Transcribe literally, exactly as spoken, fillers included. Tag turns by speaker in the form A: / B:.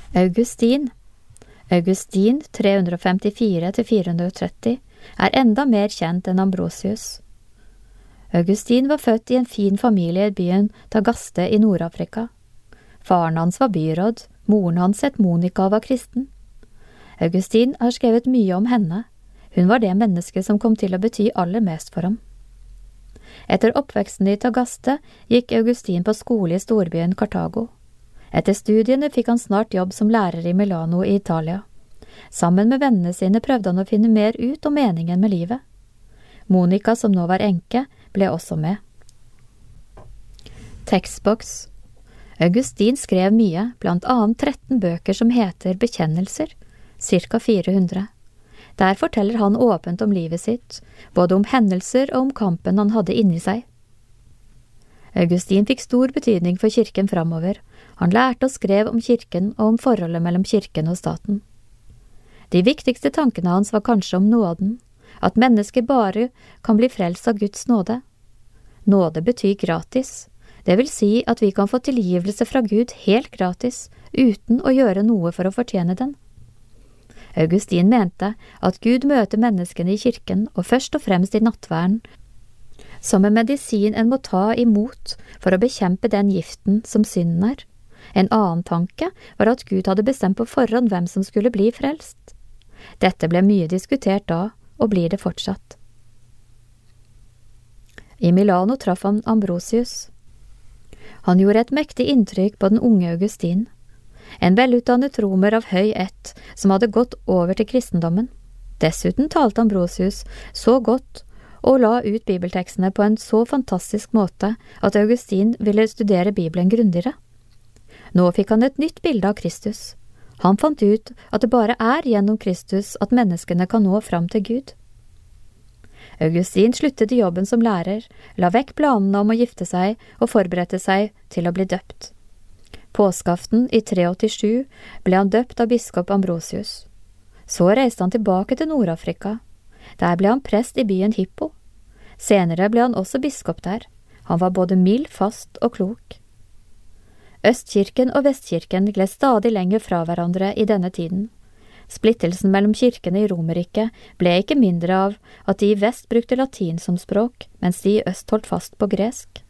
A: Augustin Augustin tre hundre femtifire til fire hundre tretti er enda mer kjent enn Ambrosius. Augustin var født i en fin familie i byen Tagaste i Nord-Afrika. Faren hans var byråd, moren hans het Monica og var kristen. Augustin har skrevet mye om henne. Hun var det mennesket som kom til å bety aller mest for ham. Etter oppveksten i Tagaste gikk Augustin på skole i storbyen Kartago. Etter studiene fikk han snart jobb som lærer i Milano i Italia. Sammen med vennene sine prøvde han å finne mer ut om meningen med livet. Monica, som nå var enke, ble også med. Tekstboks. Augustin skrev mye, blant annet tretten bøker som heter Bekjennelser, cirka fire hundre. Der forteller han åpent om livet sitt, både om hendelser og om kampen han hadde inni seg. Augustin fikk stor betydning for kirken framover. Han lærte og skrev om kirken og om forholdet mellom kirken og staten. De viktigste tankene hans var kanskje om nåden, at mennesker bare kan bli frelst av Guds nåde. Nåde betyr gratis, det vil si at vi kan få tilgivelse fra Gud helt gratis, uten å gjøre noe for å fortjene den. Augustin mente at Gud møter menneskene i kirken, og først og fremst i nattverden, som en medisin en må ta imot for å bekjempe den giften som synden er. En annen tanke var at Gud hadde bestemt på forhånd hvem som skulle bli frelst. Dette ble mye diskutert da, og blir det fortsatt. I Milano traff han Ambrosius. Han gjorde et mektig inntrykk på den unge Augustin. En velutdannet romer av høy ett som hadde gått over til kristendommen. Dessuten talte Ambrosius så godt og la ut bibeltekstene på en så fantastisk måte at Augustin ville studere Bibelen grundigere. Nå fikk han et nytt bilde av Kristus. Han fant ut at det bare er gjennom Kristus at menneskene kan nå fram til Gud. Augustin sluttet i jobben som lærer, la vekk planene om å gifte seg og forberedte seg til å bli døpt. Påskeaften i tre åttisju ble han døpt av biskop Ambrosius. Så reiste han tilbake til Nord-Afrika. Der ble han prest i byen Hippo. Senere ble han også biskop der. Han var både mild, fast og klok. Østkirken og Vestkirken gled stadig lenger fra hverandre i denne tiden. Splittelsen mellom kirkene i Romerriket ble ikke mindre av at de i vest brukte latin som språk, mens de i øst holdt fast på gresk.